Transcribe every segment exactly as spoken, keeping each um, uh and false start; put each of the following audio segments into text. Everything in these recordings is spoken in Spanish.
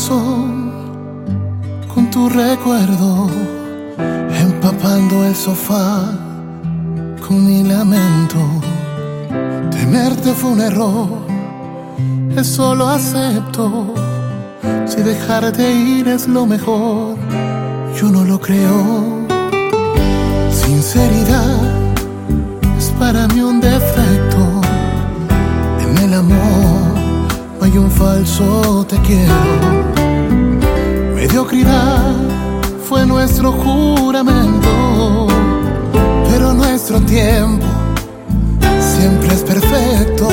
corazón con tu recuerdo, empapando el sofá con mi lamento. Tenerte fue un error, eso lo acepto. Si dejarte ir es lo mejor, yo no lo creo. Sinceridad es para mí un defecto. En el amor no hay un falso te quiero. Mediocridad fue nuestro juramento, pero nuestro tiempo siempre es perfecto.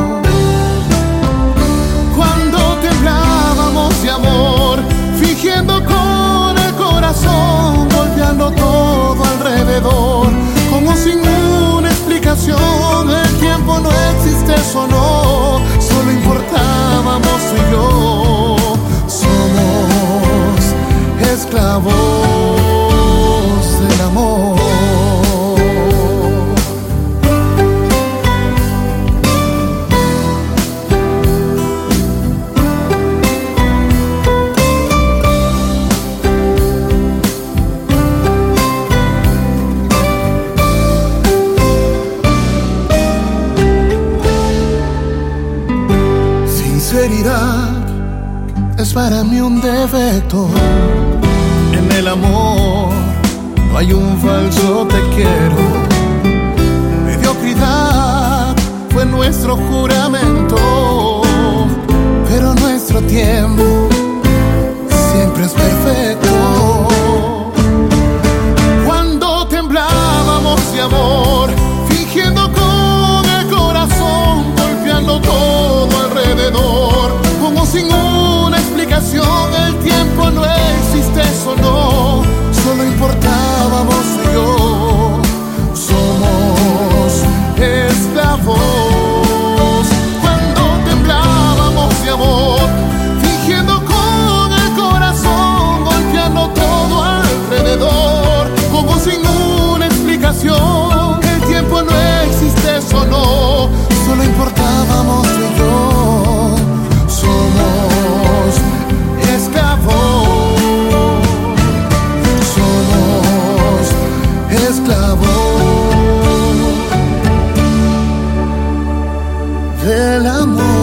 Cuando temblábamos de amor, fingiendo con el corazón, golpeando todo alrededor, como sin una explicación. El tiempo no existe, eso no, solo importábamos tú y yo. Somos esclavos del amor. Sinceridad es para mí un defecto. En el amor no hay un falso te quiero. Mediocridad fue nuestro juramento, pero nuestro tiempo siempre es perfecto. Cuando temblábamos de amor, fingiendo con el corazón, golpeando todo alrededor, como sin una explicación. El tiempo no existe, eso no, solo importábamos tú y yo. Somos esclavos. Cuando temblábamos de amor, fingiendo con el corazón, golpeando todo alrededor, como sin una explicación. El tiempo no existe, eso no, solo importábamos tú y yo. Somos esclavos. Somos esclavos del amor.